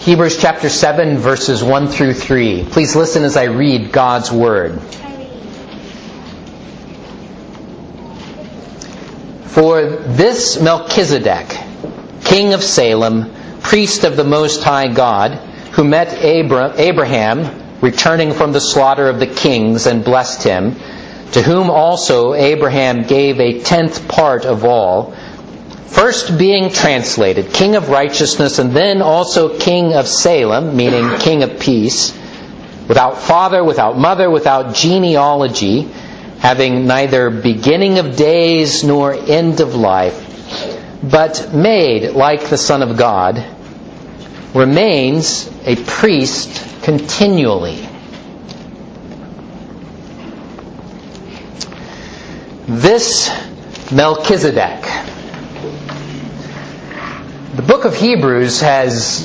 Hebrews chapter 7, verses 1 through 3. Please listen as I read God's Word. For this Melchizedek, king of Salem, priest of the Most High God, who met Abraham, returning from the slaughter of the kings, and blessed him, to whom also Abraham gave a tenth part of all, first being translated, King of Righteousness, and then also King of Salem, meaning King of Peace, without father, without mother, without genealogy, having neither beginning of days nor end of life, but made like the Son of God, remains a priest continually. This Melchizedek. The book of Hebrews has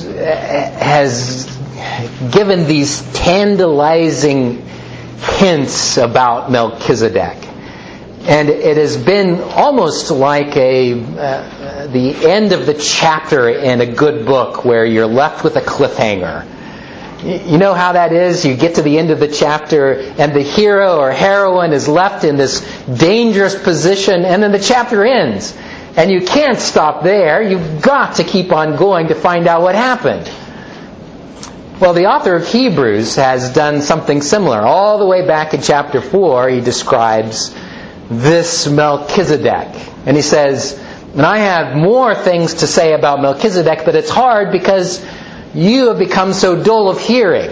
given these tantalizing hints about Melchizedek. And it has been almost like the end of the chapter in a good book where you're left with a cliffhanger. You know how that is? You get to the end of the chapter and the hero or heroine is left in this dangerous position, and then the chapter ends. And you can't stop there. You've got to keep on going to find out what happened. Well, the author of Hebrews has done something similar. All the way back in chapter 4, he describes this Melchizedek. And he says, and I have more things to say about Melchizedek, but it's hard because you have become so dull of hearing.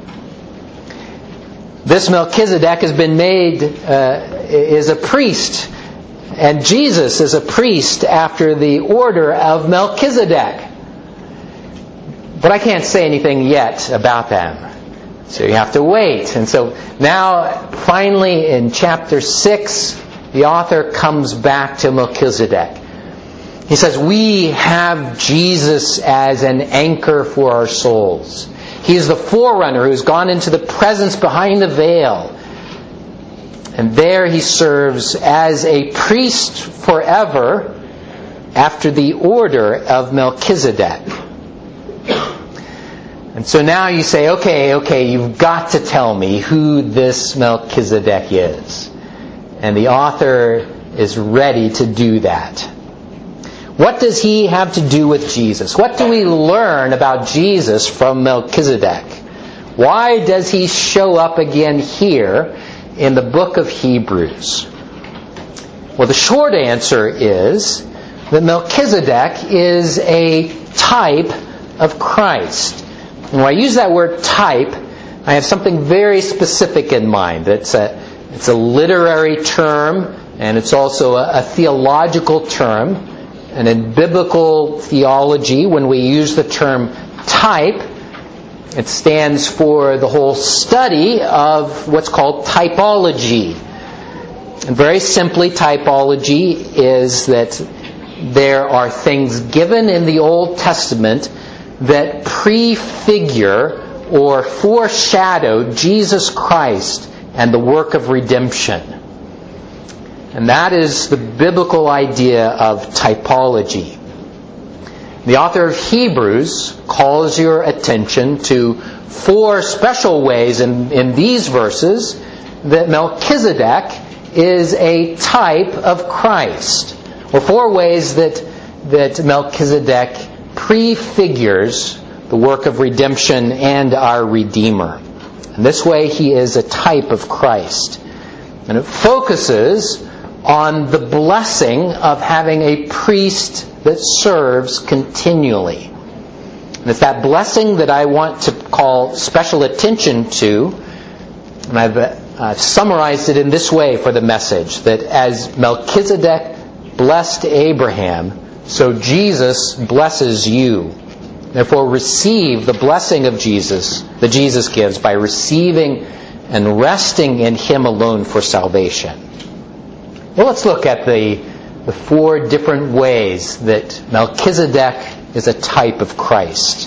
This Melchizedek has been made, is a priest. And Jesus is a priest after the order of Melchizedek. But I can't say anything yet about them. So you have to wait. And so now, finally, in chapter 6, the author comes back to Melchizedek. He says, we have Jesus as an anchor for our souls. He is the forerunner who has gone into the presence behind the veil. And there he serves as a priest forever after the order of Melchizedek. And so now you say, okay, you've got to tell me who this Melchizedek is. And the author is ready to do that. What does he have to do with Jesus? What do we learn about Jesus from Melchizedek? Why does he show up again here in the book of Hebrews? Well, the short answer is that Melchizedek is a type of Christ. And when I use that word type, I have something very specific in mind. It's a literary term, and it's also a theological term. And in biblical theology, when we use the term type, it stands for the whole study of what's called typology. And very simply, typology is that there are things given in the Old Testament that prefigure or foreshadow Jesus Christ and the work of redemption. And that is the biblical idea of typology. The author of Hebrews calls your attention to 4 special ways in these verses that Melchizedek is a type of Christ. Or 4 ways that Melchizedek prefigures the work of redemption and our Redeemer. And this way he is a type of Christ. And it focuses on the blessing of having a priest that serves continually. And it's that blessing that I want to call special attention to. And I've summarized it in this way for the message, that as Melchizedek blessed Abraham, so Jesus blesses you. Therefore, receive the blessing of Jesus that Jesus gives by receiving and resting in Him alone for salvation. Well, let's look at the 4 different ways that Melchizedek is a type of Christ.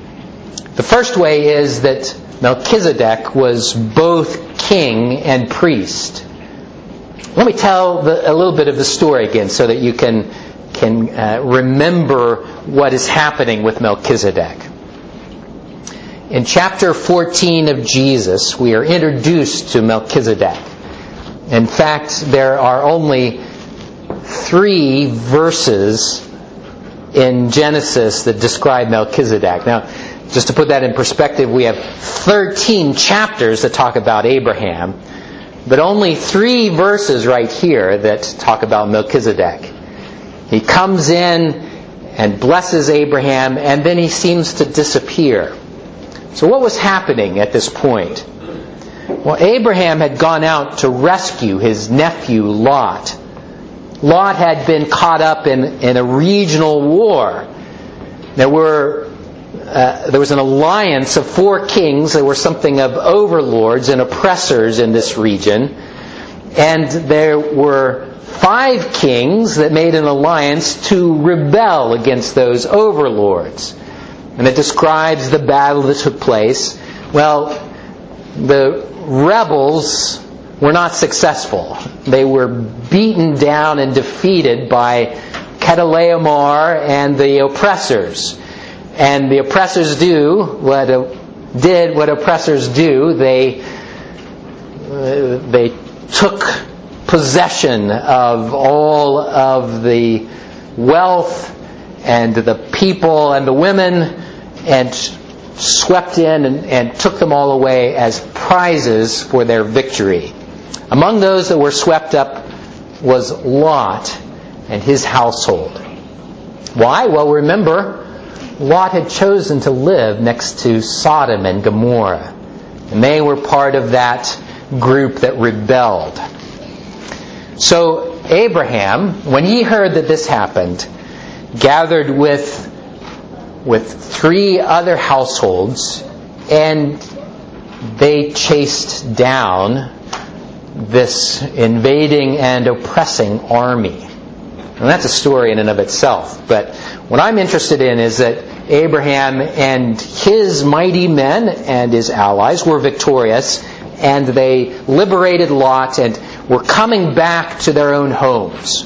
The first way is that Melchizedek was both king and priest. Let me tell a little bit of the story again so that you can remember what is happening with Melchizedek. In chapter 14 of Jesus, we are introduced to Melchizedek. In fact, there are only 3 verses in Genesis that describe Melchizedek. Now, just to put that in perspective, we have 13 chapters that talk about Abraham, but only 3 verses right here that talk about Melchizedek. He comes in and blesses Abraham, and then he seems to disappear. So what was happening at this point? Well, Abraham had gone out to rescue his nephew Lot. Lot had been caught up in a regional war. There was an alliance of 4 kings. There were something of overlords and oppressors in this region. And there were 5 kings that made an alliance to rebel against those overlords. And it describes the battle that took place. Well, the rebels were not successful. They were beaten down and defeated by Chedorlaomer and the oppressors. And the oppressors did what oppressors do. They took possession of all of the wealth and the people and the women and swept in and took them all away as prizes for their victory. Among those that were swept up was Lot and his household. Why? Well, remember, Lot had chosen to live next to Sodom and Gomorrah. And they were part of that group that rebelled. So Abraham, when he heard that this happened, gathered with 3 other households, and they chased down this invading and oppressing army. And that's a story in and of itself. But what I'm interested in is that Abraham and his mighty men and his allies were victorious, and they liberated Lot and were coming back to their own homes.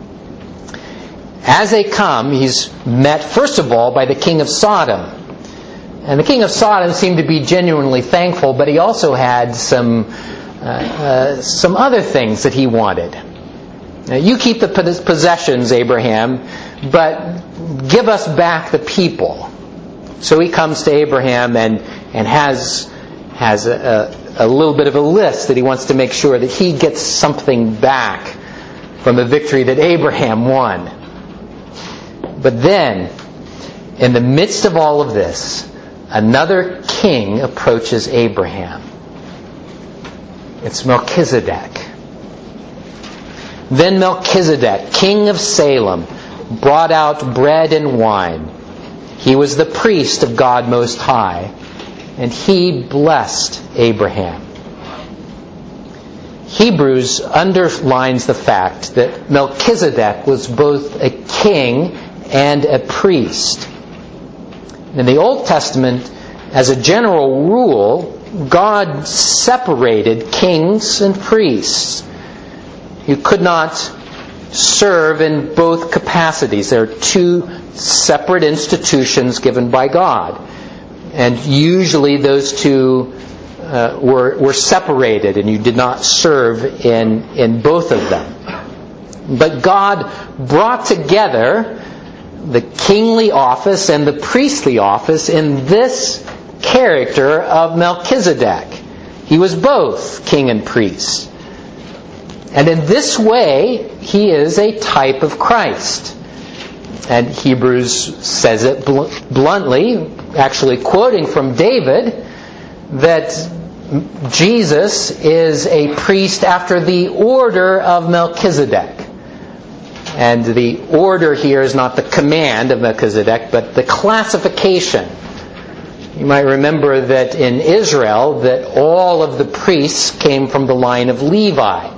As they come, he's met, first of all, by the king of Sodom. And the king of Sodom seemed to be genuinely thankful, but he also had some other things that he wanted. Now, you keep the possessions, Abraham, but give us back the people. So he comes to Abraham and has a little bit of a list that he wants to make sure that he gets something back from the victory that Abraham won. But then, in the midst of all of this, another king approaches Abraham. It's Melchizedek. Then Melchizedek, king of Salem, brought out bread and wine. He was the priest of God Most High, and he blessed Abraham. Hebrews underlines the fact that Melchizedek was both a king and a priest. In the Old Testament, as a general rule, God separated kings and priests. You could not serve in both capacities. There are 2 separate institutions given by God. And usually those 2 were separated, and you did not serve in both of them. But God brought together the kingly office and the priestly office in this character of Melchizedek. He was both king and priest. And in this way, he is a type of Christ. And Hebrews says it bluntly, actually quoting from David, that Jesus is a priest after the order of Melchizedek. And the order here is not the command of Melchizedek, but the classification. You might remember that in Israel, that all of the priests came from the line of Levi.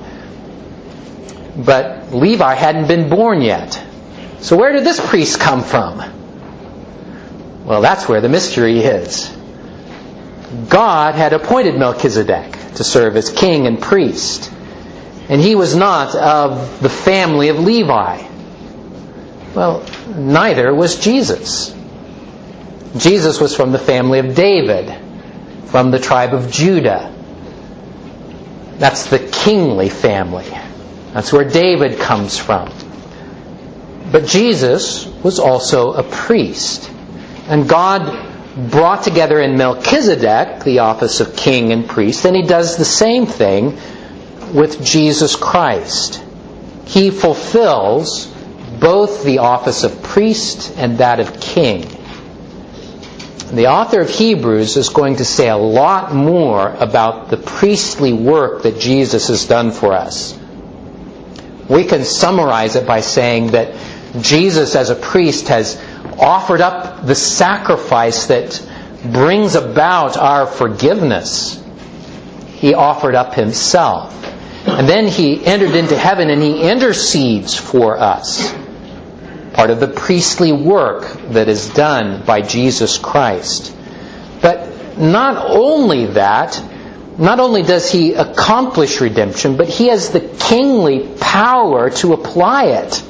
But Levi hadn't been born yet. So where did this priest come from? Well, that's where the mystery is. God had appointed Melchizedek to serve as king and priest. And he was not of the family of Levi. Well, neither was Jesus. Jesus was from the family of David, from the tribe of Judah. That's the kingly family. That's where David comes from. But Jesus was also a priest. And God brought together in Melchizedek the office of king and priest, and He does the same thing with Jesus Christ. He fulfills both the office of priest and that of king. The author of Hebrews is going to say a lot more about the priestly work that Jesus has done for us. We can summarize it by saying that Jesus as a priest has offered up the sacrifice that brings about our forgiveness. He offered up Himself. And then He entered into heaven and He intercedes for us. Part of the priestly work that is done by Jesus Christ. But not only that, not only does He accomplish redemption, but He has the kingly power to apply it.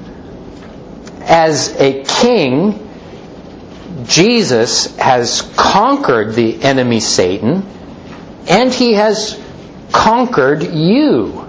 As a king, Jesus has conquered the enemy Satan, and He has conquered you.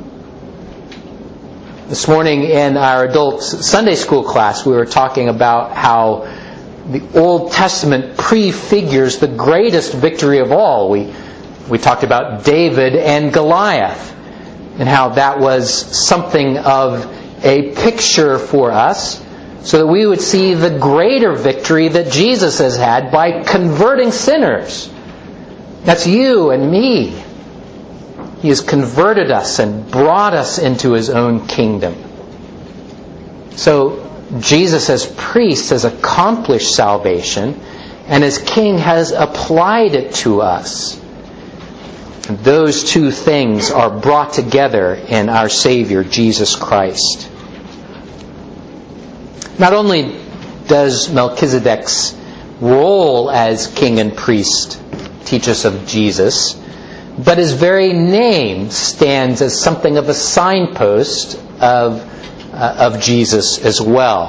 This morning in our adult Sunday school class, we were talking about how the Old Testament prefigures the greatest victory of all. We talked about David and Goliath, and how that was something of a picture for us, so that we would see the greater victory that Jesus has had by converting sinners. That's you and me. He has converted us and brought us into His own kingdom. So Jesus as priest has accomplished salvation, and as king has applied it to us. And those two things are brought together in our Savior, Jesus Christ. Not only does Melchizedek's role as king and priest teach us of Jesus, but His very name stands as something of a signpost of Jesus as well.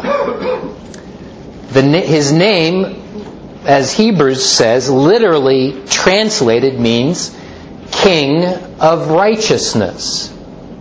His name, as Hebrews says, literally translated means King of Righteousness.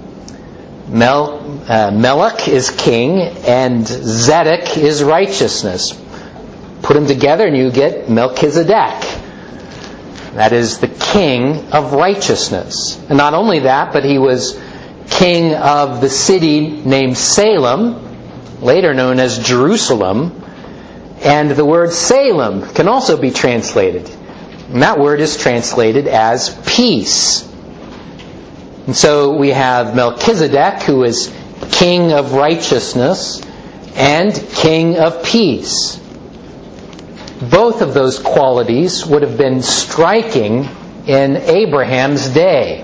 Melech is king, and Zedek is righteousness. Put them together and you get Melchizedek. That is the king of righteousness. And not only that, but he was king of the city named Salem, later known as Jerusalem. And the word Salem can also be translated. And that word is translated as peace. And so we have Melchizedek, who is king of righteousness and king of peace. Both of those qualities would have been striking in Abraham's day.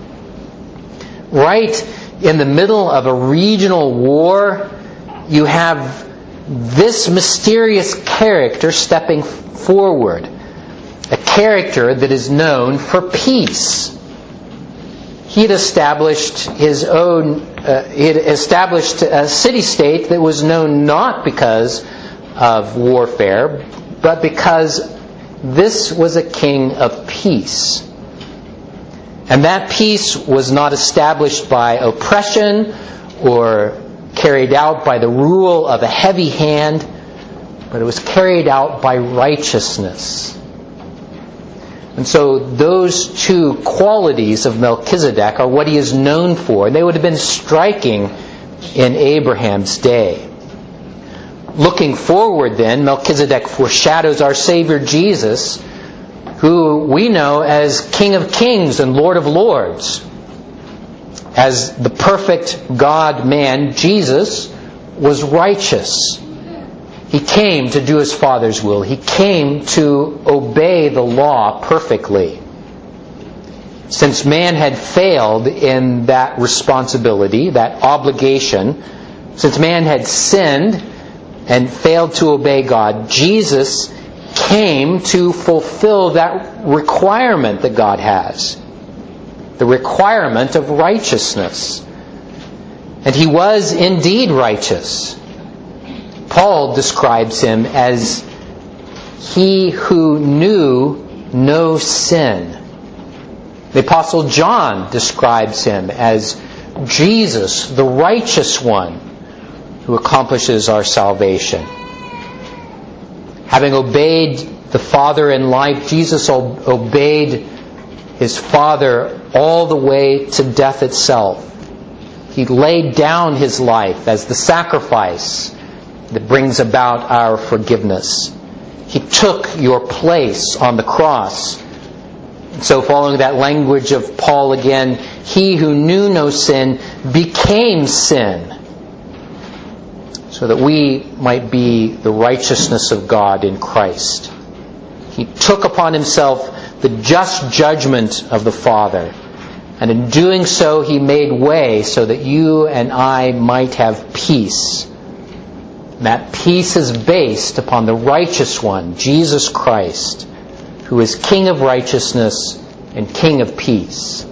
Right in the middle of a regional war, you have this mysterious character stepping forward. A character that is known for peace. He had established his own, he had established a city-state that was known not because of warfare, but because this was a king of peace. And that peace was not established by oppression or carried out by the rule of a heavy hand, but it was carried out by righteousness. And so those two qualities of Melchizedek are what he is known for. And they would have been striking in Abraham's day. Looking forward then, Melchizedek foreshadows our Savior Jesus, who we know as King of Kings and Lord of Lords. As the perfect God-man, Jesus was righteous. He came to do His Father's will. He came to obey the law perfectly. Since man had failed in that responsibility, that obligation, since man had sinned and failed to obey God, Jesus came to fulfill that requirement that God has. The requirement of righteousness. And He was indeed righteous. Paul describes Him as he who knew no sin. The Apostle John describes him as Jesus, the righteous one, who accomplishes our salvation. Having obeyed the Father in life, Jesus obeyed His Father all the way to death itself. He laid down His life as the sacrifice that brings about our forgiveness. He took your place on the cross. So following that language of Paul again, He who knew no sin became sin, so that we might be the righteousness of God in Christ. He took upon Himself the just judgment of the Father. And in doing so, He made way so that you and I might have peace. And that peace is based upon the righteous one, Jesus Christ, who is King of righteousness and King of peace.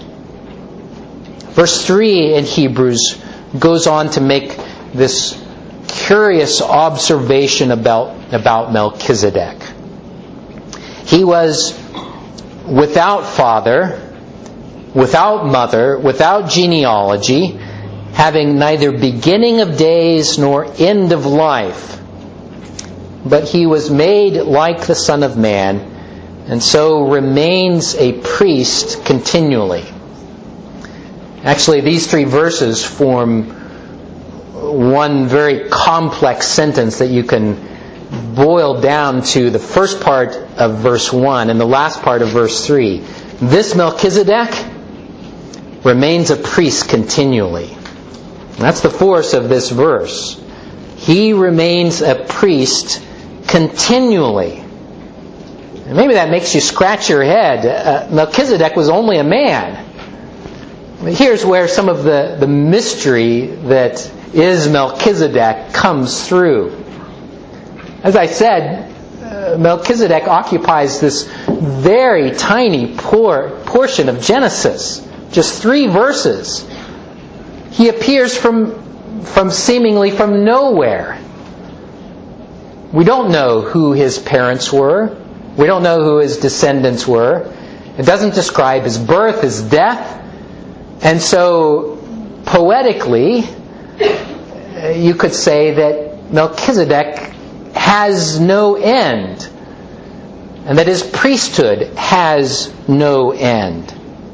Verse 3 in Hebrews goes on to make this curious observation about Melchizedek. He was without father, without mother, without genealogy, having neither beginning of days nor end of life. But he was made like the Son of Man, and so remains a priest continually. Actually, these three verses form one very complex sentence that you can boil down to the first part of verse 1 and the last part of verse 3. This Melchizedek remains a priest continually. And that's the force of this verse. He remains a priest continually. And maybe that makes you scratch your head. Melchizedek was only a man. Here's where some of the mystery that is Melchizedek comes through. As I said, Melchizedek occupies this very tiny portion of Genesis. Just 3 verses. He appears from seemingly from nowhere. We don't know who his parents were. We don't know who his descendants were. It doesn't describe his birth, his death. And so, poetically, you could say that Melchizedek has no end, and that his priesthood has no end.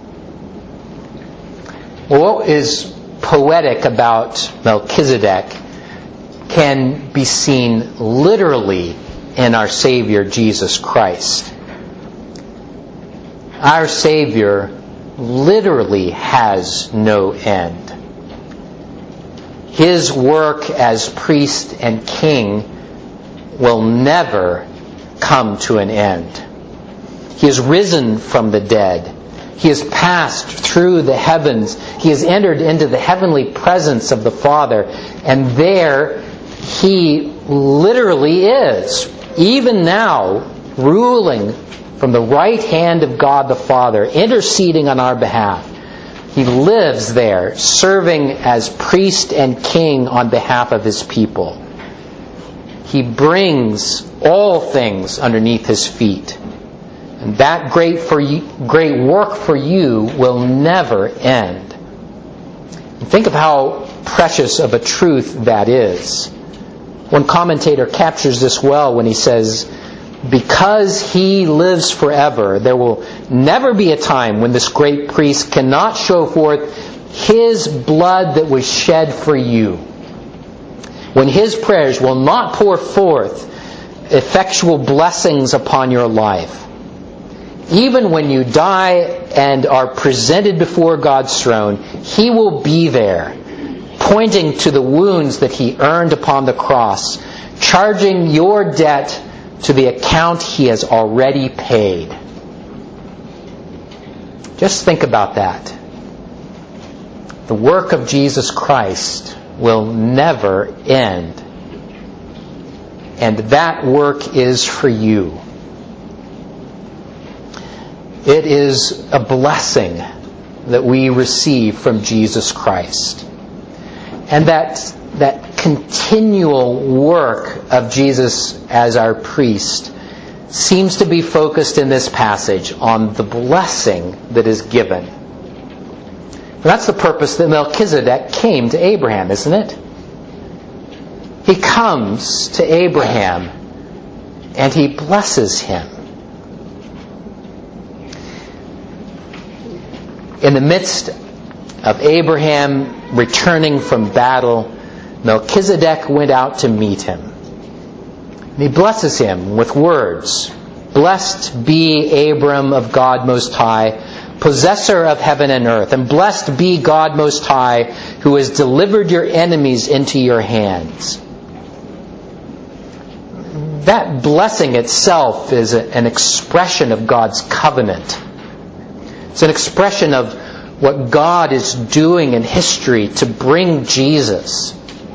Well, what is poetic about Melchizedek can be seen literally in our Savior Jesus Christ. Our Savior literally has no end. His work as priest and king will never come to an end. He has risen from the dead. He has passed through the heavens. He has entered into the heavenly presence of the Father. And there He literally is, even now, ruling from the right hand of God the Father, interceding on our behalf. He lives there, serving as priest and king on behalf of His people. He brings all things underneath His feet. And that great work for you will never end. And think of how precious of a truth that is. One commentator captures this well when he says, because He lives forever, there will never be a time when this great priest cannot show forth His blood that was shed for you. When His prayers will not pour forth effectual blessings upon your life. Even when you die and are presented before God's throne, He will be there, pointing to the wounds that He earned upon the cross, charging your debt to the account He has already paid. Just think about that. The work of Jesus Christ will never end. And that work is for you. It is a blessing that we receive from Jesus Christ. And that continual work of Jesus as our priest seems to be focused in this passage on the blessing that is given. And that's the purpose that Melchizedek came to Abraham, isn't it? He comes to Abraham and he blesses him. In the midst of Abraham returning from battle, Melchizedek went out to meet him. And he blesses him with words. Blessed be Abram of God Most High, possessor of heaven and earth, and blessed be God Most High, who has delivered your enemies into your hands. That blessing itself is an expression of God's covenant. It's an expression of what God is doing in history to bring Jesus.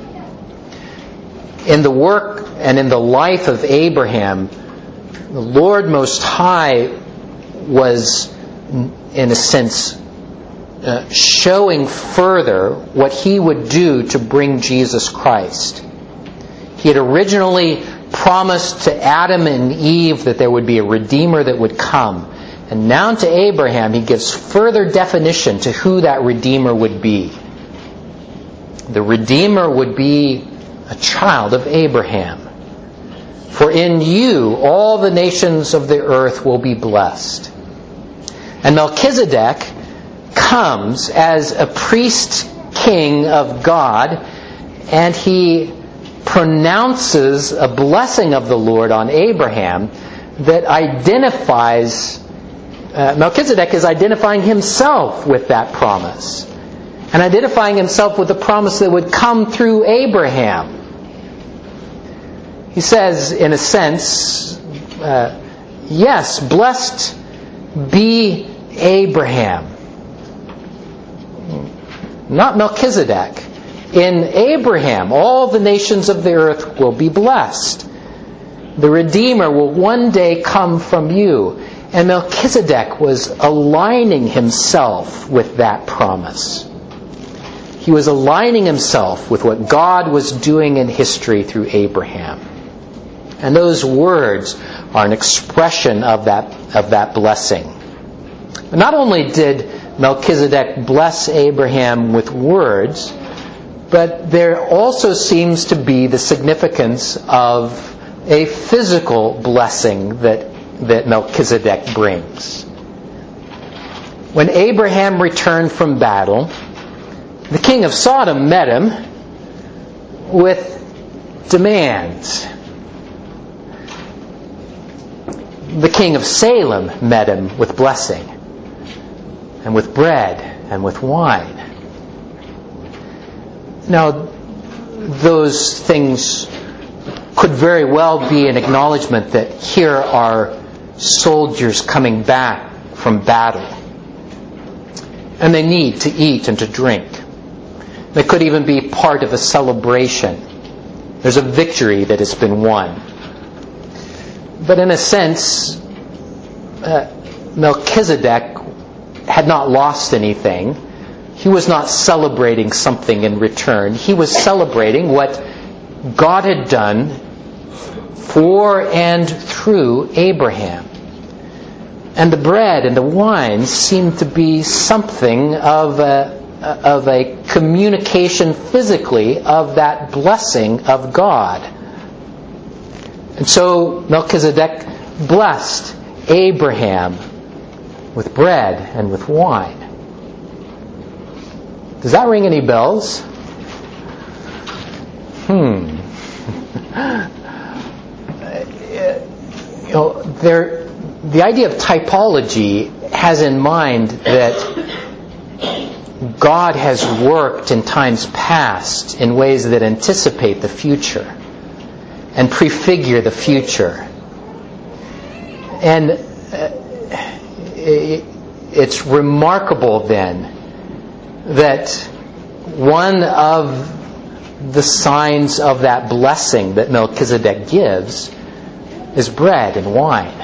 In the work and in the life of Abraham, the Lord Most High was, in a sense, showing further what He would do to bring Jesus Christ. He had originally promised to Adam and Eve that there would be a Redeemer that would come. And now to Abraham, He gives further definition to who that Redeemer would be. The Redeemer would be a child of Abraham. For in you all the nations of the earth will be blessed. And Melchizedek comes as a priest king of God, and he pronounces a blessing of the Lord on Abraham that identifies, Melchizedek is identifying himself with that promise, and identifying himself with the promise that would come through Abraham. He says, in a sense, yes, blessed be Abraham. Not Melchizedek. In Abraham, all the nations of the earth will be blessed. The Redeemer will one day come from you. And Melchizedek was aligning himself with that promise. He was aligning himself with what God was doing in history through Abraham. And those words are an expression of that blessing. But not only did Melchizedek bless Abraham with words, but there also seems to be the significance of a physical blessing that Melchizedek brings. When Abraham returned from battle, the king of Sodom met him with demands. The king of Salem met him with blessing, and with bread, and with wine. Now, those things could very well be an acknowledgement that here are soldiers coming back from battle, and they need to eat and to drink. They could even be part of a celebration. There's a victory that has been won. But in a sense, Melchizedek had not lost anything. He was not celebrating something in return. He was celebrating what God had done for and through Abraham. And the bread and the wine seemed to be something of a communication physically of that blessing of God. And so Melchizedek blessed Abraham with bread and with wine. Does that ring any bells? The idea of typology has in mind that God has worked in times past in ways that anticipate the future and prefigure the future. And it's remarkable then that one of the signs of that blessing that Melchizedek gives is bread and wine.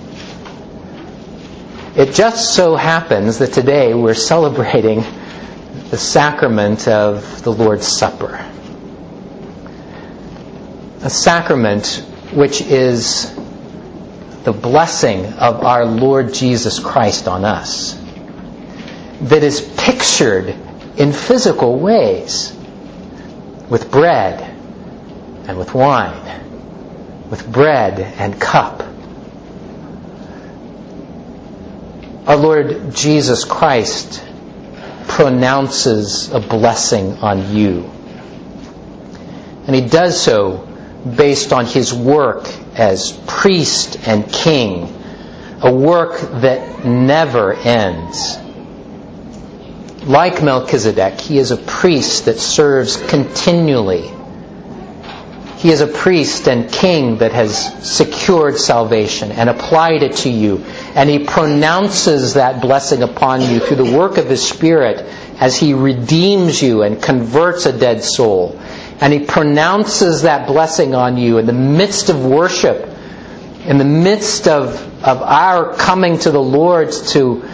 It just so happens that today we're celebrating the sacrament of the Lord's Supper. A sacrament which is the blessing of our Lord Jesus Christ on us that is pictured in physical ways, with bread and with wine, with bread and cup. Our Lord Jesus Christ pronounces a blessing on you. And He does so based on His work as priest and king, a work that never ends. Like Melchizedek, he is a priest that serves continually. He is a priest and king that has secured salvation and applied it to you. And He pronounces that blessing upon you through the work of His Spirit as He redeems you and converts a dead soul. And He pronounces that blessing on you in the midst of worship, in the midst of our coming to the Lord to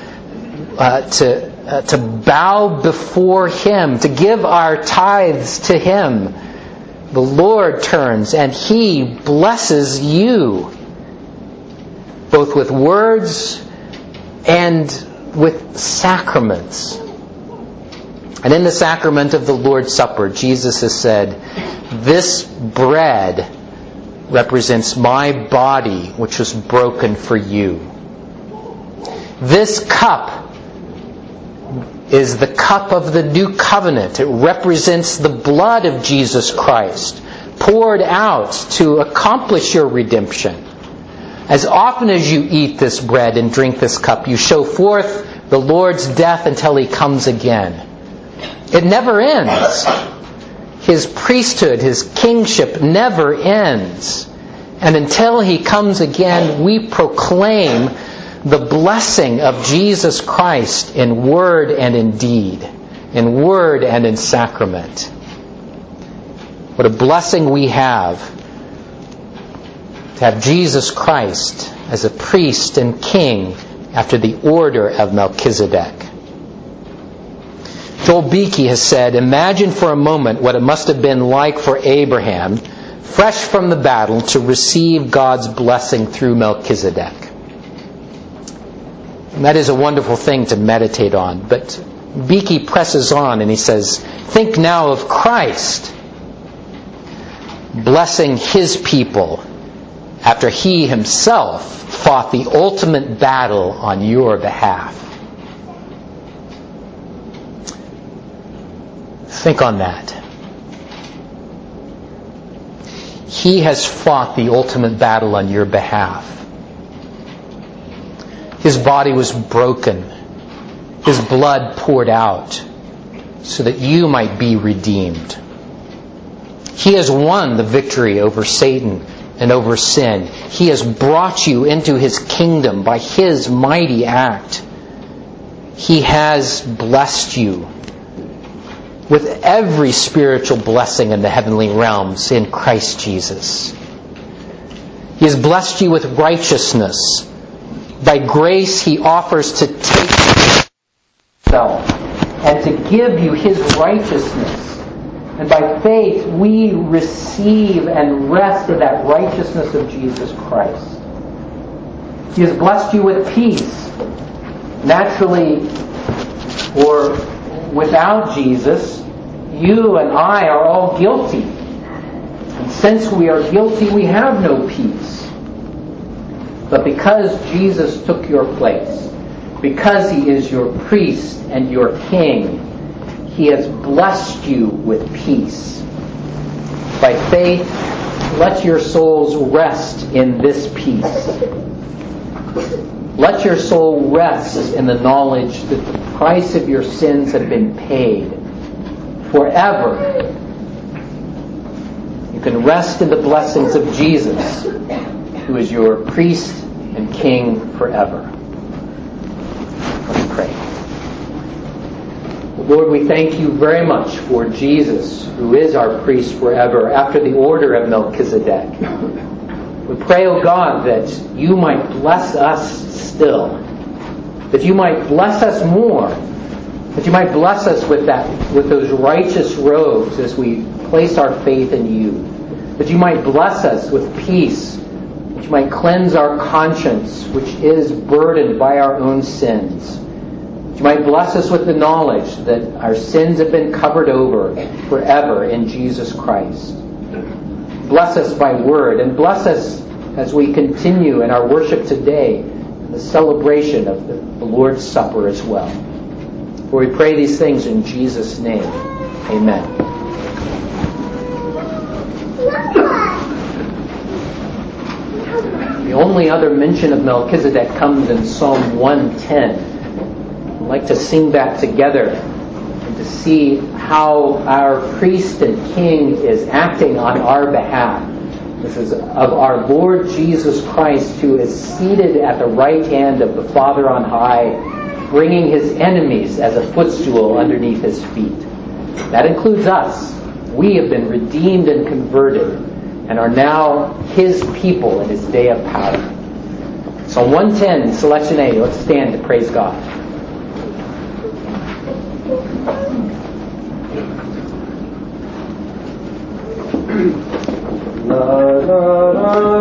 bow before Him, to give our tithes to Him. The Lord turns and He blesses you, both with words and with sacraments. And in the sacrament of the Lord's Supper, Jesus has said, "This bread represents my body, which was broken for you. This cup is the cup of the new covenant. It represents the blood of Jesus Christ, poured out to accomplish your redemption. As often as you eat this bread and drink this cup, you show forth the Lord's death until He comes again." It never ends. His priesthood, His kingship never ends. And until He comes again, we proclaim the blessing of Jesus Christ in word and in deed, in word and in sacrament. What a blessing we have to have Jesus Christ as a priest and king after the order of Melchizedek. Joel Beeke has said, "Imagine for a moment what it must have been like for Abraham, fresh from the battle, to receive God's blessing through Melchizedek." And that is a wonderful thing to meditate on. But Beeke presses on and he says, "Think now of Christ blessing His people after He Himself fought the ultimate battle on your behalf." Think on that. He has fought the ultimate battle on your behalf. His body was broken. His blood poured out so that you might be redeemed. He has won the victory over Satan and over sin. He has brought you into His kingdom by His mighty act. He has blessed you with every spiritual blessing in the heavenly realms in Christ Jesus. He has blessed you with righteousness. By grace He offers to take Himself and to give you His righteousness. And by faith we receive and rest in that righteousness of Jesus Christ. He has blessed you with peace. Naturally, or without Jesus, you and I are all guilty. And since we are guilty, we have no peace. But because Jesus took your place, because He is your priest and your king, He has blessed you with peace. By faith, let your souls rest in this peace. Let your soul rest in the knowledge that the price of your sins have been paid forever. You can rest in the blessings of Jesus, who is your priest and king forever. Let's pray. Lord, we thank You very much for Jesus, who is our priest forever, after the order of Melchizedek. We pray, O God, that You might bless us still, that You might bless us more, that You might bless us with those righteous robes as we place our faith in You, that You might bless us with peace, that you might cleanse our conscience, which is burdened by our own sins. That you might bless us with the knowledge that our sins have been covered over forever in Jesus Christ. Bless us by word, and bless us as we continue in our worship today, in the celebration of the Lord's Supper as well. For we pray these things in Jesus' name. Amen. The only other mention of Melchizedek comes in Psalm 110. I'd like to sing that together and to see how our priest and king is acting on our behalf. This is of our Lord Jesus Christ, who is seated at the right hand of the Father on high, bringing his enemies as a footstool underneath his feet. That includes us. We have been redeemed and converted and are now his people in his day of power. Psalm 110, selection A. Let's stand to praise God. La, la, la.